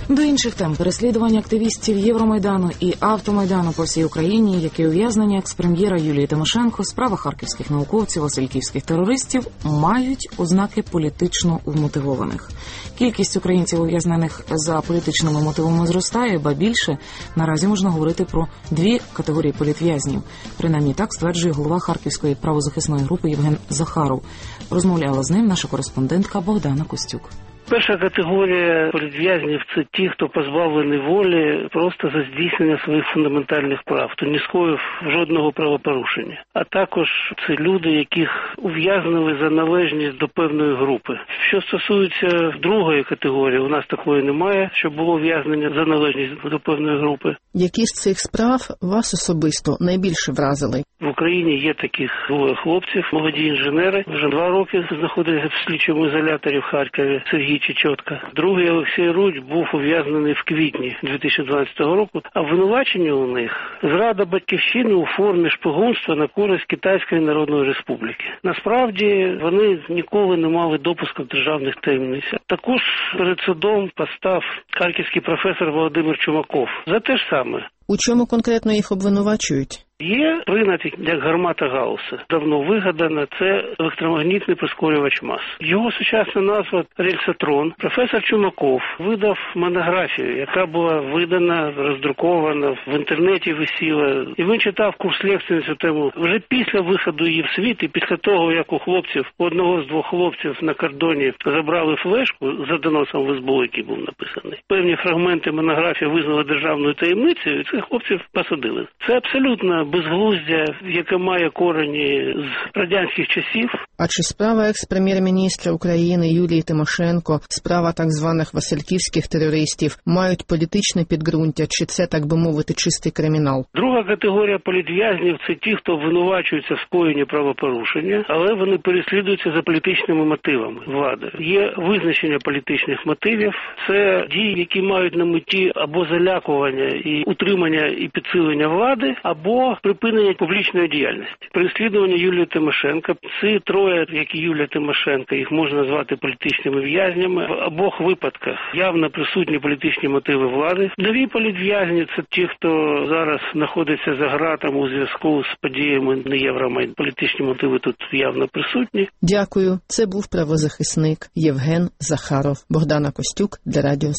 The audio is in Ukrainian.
До інших тем: переслідування активістів Євромайдану і Автомайдану по всій Україні, які ув'язнені екс-прем'єра Юлії Тимошенко, справа харківських науковців, васильківських терористів мають ознаки політично вмотивованих. Кількість українців, ув'язнених за політичними мотивами, зростає, ба більше, наразі можна говорити про дві категорії політв'язнів. Принаймні так стверджує голова Харківської правозахисної групи Євген Захаров. Розмовляла з ним наша кореспондентка Богдана Костюк. Перша категорія політв'язнів – це ті, хто позбавлений волі просто за здійснення своїх фундаментальних прав, хто не скоїв жодного правопорушення. А також це люди, яких ув'язнили за належність до певної групи. Що стосується другої категорії, у нас такої немає, що було ув'язнення за належність до певної групи. Які з цих справ вас особисто найбільше вразили? В Україні є таких двоє хлопців, молоді інженери, вже 2 роки знаходяться в слідчому ізоляторі в Харкові, Сергій Чечотка. Другий, Олексій Рудь, був ув'язнений в квітні 2012 року, а обвинувачення у них – зрада батьківщини у формі шпигунства на користь Китайської Народної Республіки. Насправді, вони ніколи не мали допуску до державних таємниць. Також перед судом постав харківський професор Володимир Чумаков. За те ж саме. У чому конкретно їх обвинувачують? Є принади, як гармата Гаусса. Давно вигадана, це електромагнітний прискорювач мас. Його сучасна назва – рельсотрон. Професор Чумаков видав монографію, яка була видана, роздрукована, в інтернеті висіла. І він читав курс лекцій на цю тему. Вже після виходу її в світ і після того, як у хлопців, у одного з 2 хлопців на кордоні забрали флешку за доносом в СБУ, який був написаний. Певні фрагменти монографії визнали державною таємницею, і цих хлопців посадили. Це абсолютно безглуздя, яке має корені з радянських часів. А чи справа екс-прем'єр-міністра України Юлії Тимошенко, справа так званих васильківських терористів мають політичне підґрунтя, чи це, так би мовити, чистий кримінал? Друга категорія політв'язнів – це ті, хто обвинувачується в скоєнні правопорушення, але вони переслідуються за політичними мотивами влади. Є визначення політичних мотивів. Це дії, які мають на меті або залякування і утримання і підсилення влади, або припинення публічної діяльності. Переслідування Юлії Тимошенко, ці троє, як і Юлія Тимошенко, їх можна назвати політичними в'язнями. В обох випадках явно присутні політичні мотиви влади. Нові політв'язні – це ті, хто зараз знаходиться за ґратами у зв'язку з подіями на Євромайдані. Політичні мотиви тут явно присутні. Дякую. Це був правозахисник Євген Захаров. Богдана Костюк для Радіо